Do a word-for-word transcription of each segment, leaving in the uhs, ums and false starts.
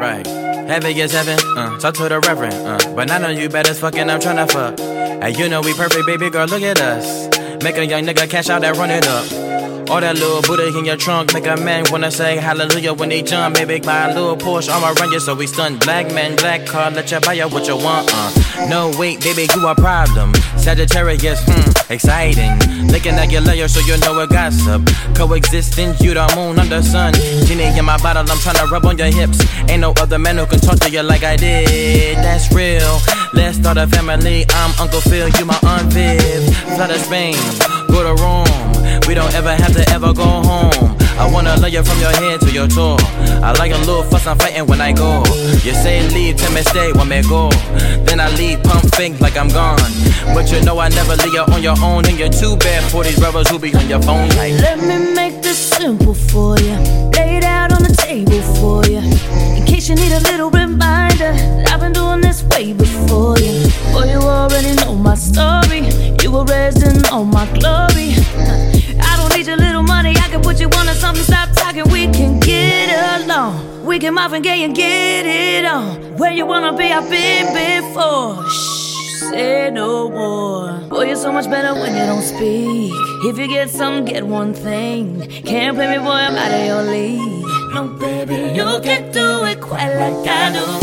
Right. Heaven gets heaven, uh, talk to the reverend, uh, but I know you better fucking I'm tryna fuck. And you know we perfect, baby girl, look at us. Make a young nigga cash out and run it up. All that little booty in your trunk make a man wanna say hallelujah when they jump. Baby, buy a little Porsche, I'ma run you so we stun. Black man, black car, let you buy you what you want, uh. No, wait, baby, you a problem. Sagittarius, hmm, exciting. Looking at your layer so you know it gossip. Coexisting, you the moon, I'm the sun. Genie in my bottle, I'm tryna rub on your hips. Ain't no other man who can talk to you like I did. That's real, let's start a family. I'm Uncle Phil, you my Aunt Viv. Fly to Spain, go to Rome. We don't ever have to ever go home. I wanna love you from your head to your toe. I like a little fuss, I'm fighting when I go. You say leave, tell me stay, want me go. Then I leave, pump fake like I'm gone. But you know I never leave you on your own. And you're too bad for these brothers who be on your phone like. Let me make this simple for you. Lay it out on the table for you. In case you need a little reminder that I've been doing this way before you. Boy, you already know my story. You were raised in all my glory. I don't need your little money, I can put you on to something. Stop talking, we can get along. We can muff and gay and get it on. Where you wanna be, I've been before. Shh, say no more. Boy, you're so much better when you don't speak. If you get something, get one thing. Can't play me, boy, I'm out of your league. No, baby, you can do it quite like I do.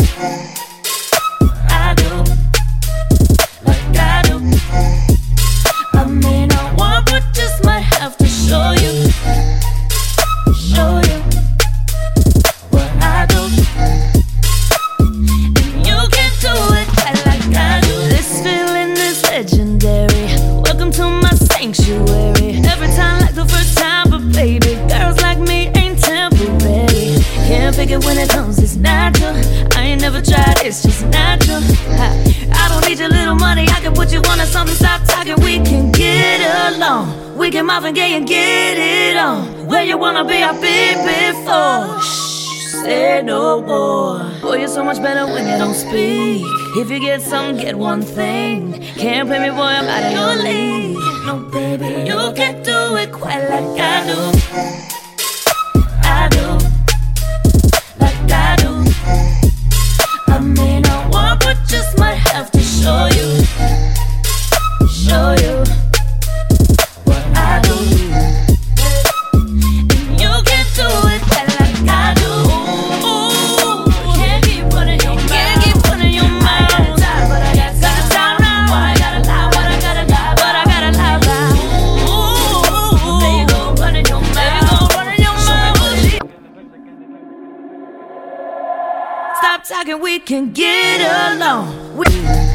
I do, like I do. I may not want, but just might have to show you, show you what I do. And you can do it quite like I do. This feeling is legendary. Welcome to my sanctuary. Every time like the first time, but baby, girls like me ain't temporary. Can't fake it when it comes, it's natural. I ain't never tried, it's just natural. I, I don't need your little money, I can put you on to something. Stop talking, we can get along. We can muff and gay and get it on. Where you wanna be, I've been before. Shh, say no more. Boy, you're so much better when you don't speak. If you get something, get one thing. Can't play me, boy, I'm out of your league. No, baby, you can do it quite like I do. I do, like I do. I may not want, but just might have to show you, show you what I do. And you can do it quite like I do. Ooh, can't keep running your mouth. Can't keep running your mouth. I got time, but I got got time now. Why I gotta lie, but I gotta lie, but I gotta lie, lie. Ooh, there you go, running your mouth. There you go, running your mouth. Stop talking, we can get along. We